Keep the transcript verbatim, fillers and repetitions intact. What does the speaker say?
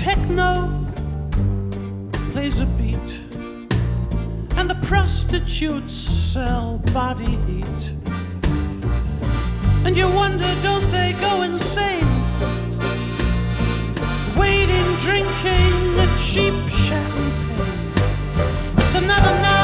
techno plays a beat, and the prostitutes sell body heat. And you wonder, don't they go insane, waiting, drinking the cheap champagne? It's another night